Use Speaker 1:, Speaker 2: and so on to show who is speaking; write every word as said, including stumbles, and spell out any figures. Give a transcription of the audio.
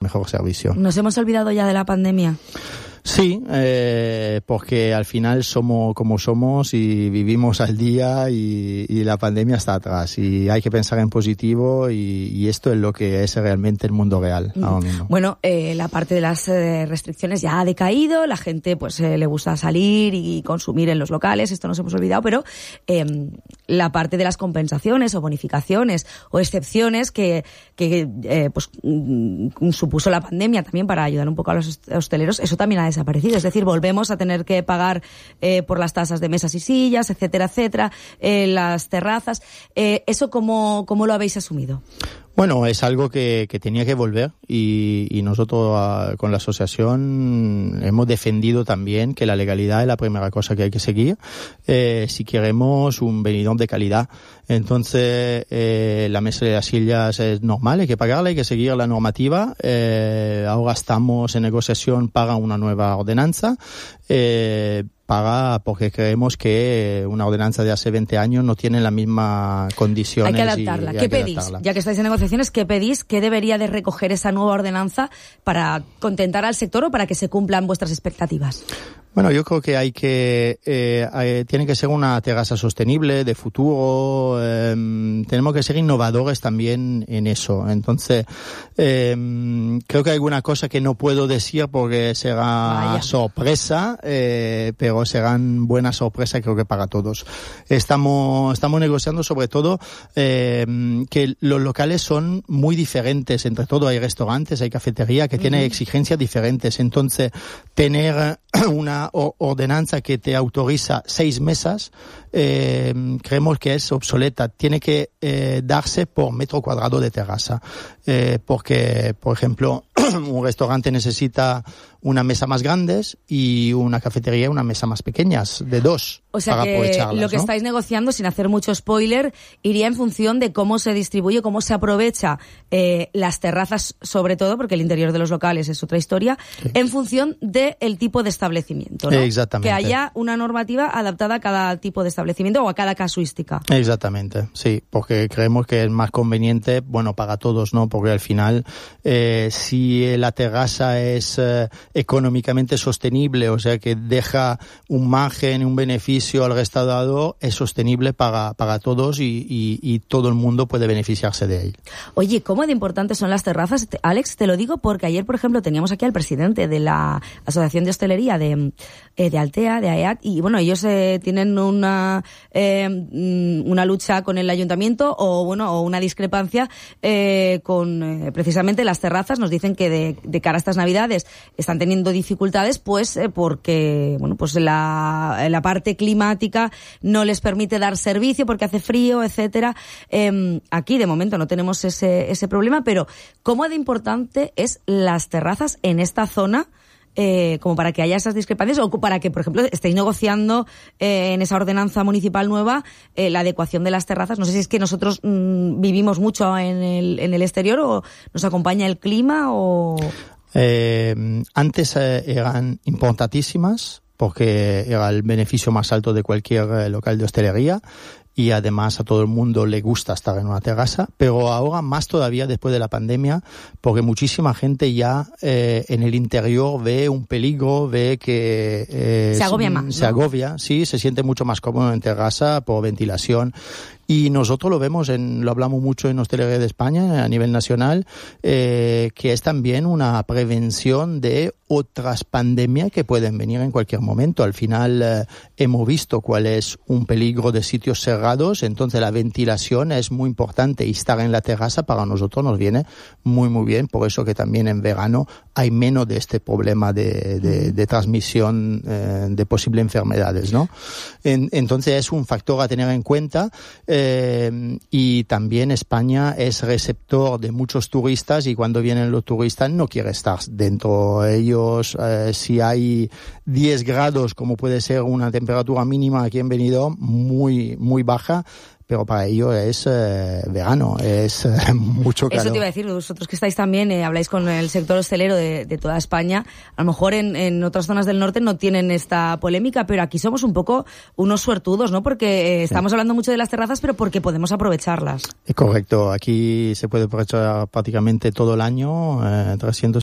Speaker 1: mejor servicio.
Speaker 2: ¿Nos hemos olvidado ya de la pandemia?
Speaker 1: Sí, eh, porque al final somos como somos y vivimos al día y, y la pandemia está atrás y hay que pensar en positivo y, y esto es lo que es realmente el mundo real ahora mismo.
Speaker 2: Bueno, eh, la parte de las eh, restricciones ya ha decaído, la gente pues eh, le gusta salir y consumir en los locales, esto nos hemos olvidado, pero eh, la parte de las compensaciones o bonificaciones o excepciones que, que eh, pues mm, supuso la pandemia también para ayudar un poco a los hosteleros, eso también ha desaparecido, es decir, volvemos a tener que pagar eh, por las tasas de mesas y sillas, etcétera, etcétera, eh, las terrazas. Eh, ¿Eso cómo, cómo lo habéis asumido?
Speaker 1: Bueno, es algo que, que tenía que volver y, y nosotros uh, con la asociación hemos defendido también que la legalidad es la primera cosa que hay que seguir eh, si queremos un venidor de calidad. Entonces, eh, la mesa de las sillas es normal, hay que pagarla, hay que seguir la normativa. Eh, ahora estamos en negociación para una nueva ordenanza. Eh, paga porque creemos que una ordenanza de hace veinte años no tiene las mismas condiciones.
Speaker 2: Hay que adaptarla.
Speaker 1: Y, y
Speaker 2: ¿Qué
Speaker 1: hay que
Speaker 2: pedís?
Speaker 1: adaptarla.
Speaker 2: Ya que estáis en negociaciones, ¿qué pedís? ¿Qué debería de recoger esa nueva ordenanza para contentar al sector o para que se cumplan vuestras expectativas?
Speaker 1: Bueno, yo creo que hay que, eh, hay, tiene que ser una terraza sostenible, de futuro, eh, tenemos que ser innovadores también en eso. Entonces, eh, creo que hay alguna cosa que no puedo decir porque será Vaya. sorpresa, eh, pero serán buenas sorpresas creo que para todos. Estamos, estamos negociando sobre todo, eh, que los locales son muy diferentes, entre todo hay restaurantes, hay cafetería que uh-huh. tienen exigencias diferentes. Entonces, tener una ordenanza que te autoriza seis mesas, eh, creemos que es obsoleta. Tiene que eh, darse por metro cuadrado de terraza. Eh, porque, por ejemplo, un restaurante necesita una mesa más grandes y una cafetería una mesa más pequeñas, de dos.
Speaker 2: O sea
Speaker 1: para
Speaker 2: que
Speaker 1: aprovecharlas,
Speaker 2: lo que
Speaker 1: ¿no?
Speaker 2: estáis negociando, sin hacer mucho spoiler, iría en función de cómo se distribuye, cómo se aprovecha eh, las terrazas, sobre todo, porque el interior de los locales es otra historia, sí. en función del tipo de establecimiento, ¿no?
Speaker 1: Exactamente.
Speaker 2: Que haya una normativa adaptada a cada tipo de establecimiento o a cada casuística.
Speaker 1: Exactamente, sí, porque creemos que es más conveniente, bueno, para todos, ¿no? Porque al final, eh, si la terraza es eh, económicamente sostenible, o sea que deja un margen, un beneficio al restaurador, es sostenible para, para todos y, y, y todo el mundo puede beneficiarse de él.
Speaker 2: Oye, ¿cómo de importantes son las terrazas? Alex, te lo digo porque ayer, por ejemplo, teníamos aquí al presidente de la Asociación de Hostelería de, eh, de Altea, de A E A T, y bueno, ellos eh, tienen una eh, una lucha con el ayuntamiento o bueno o una discrepancia eh, con eh, precisamente las terrazas. Nos dicen que de, de cara a estas Navidades están teniendo dificultades, pues eh, porque bueno pues la, la parte climática no les permite dar servicio porque hace frío, etcétera. Eh, aquí de momento no tenemos ese ese problema, pero ¿cómo de importante es las terrazas en esta zona? Eh, como para que haya esas discrepancias o para que, por ejemplo, estéis negociando eh, en esa ordenanza municipal nueva eh, la adecuación de las terrazas. No sé si es que nosotros mmm, vivimos mucho en el, en el exterior o nos acompaña el clima o...
Speaker 1: Eh, antes eh, eran importantísimas porque era el beneficio más alto de cualquier eh, local de hostelería. Y además a todo el mundo le gusta estar en una terraza, pero ahora más todavía después de la pandemia, porque muchísima gente ya eh, en el interior ve un peligro, ve que eh,
Speaker 2: se agobia más,
Speaker 1: se
Speaker 2: ¿no?
Speaker 1: agobia, sí, se siente mucho más cómodo en terraza por ventilación. Y nosotros lo vemos, en, lo hablamos mucho en Hostelería de España a nivel nacional, eh, que es también una prevención de otras pandemias que pueden venir en cualquier momento. Al final eh, hemos visto cuál es un peligro de sitios cerrados, entonces la ventilación es muy importante y estar en la terraza para nosotros nos viene muy muy bien, por eso que también en verano hay menos de este problema de, de, de transmisión eh, de posibles enfermedades, ¿no? En, entonces es un factor a tener en cuenta. Eh, y también España es receptor de muchos turistas y cuando vienen los turistas no quiere estar dentro. Ellos, eh, si hay diez grados, como puede ser una temperatura mínima aquí en Benidorm, muy, muy baja, pero para ello es eh, verano, es eh, mucho calor.
Speaker 2: Eso te iba a decir, vosotros que estáis también, eh, habláis con el sector hostelero de, de toda España, a lo mejor en, en otras zonas del norte no tienen esta polémica, pero aquí somos un poco unos suertudos, ¿no? Porque eh, estamos sí. hablando mucho de las terrazas, pero porque podemos aprovecharlas.
Speaker 1: Es correcto, aquí se puede aprovechar prácticamente todo el año, eh, trescientos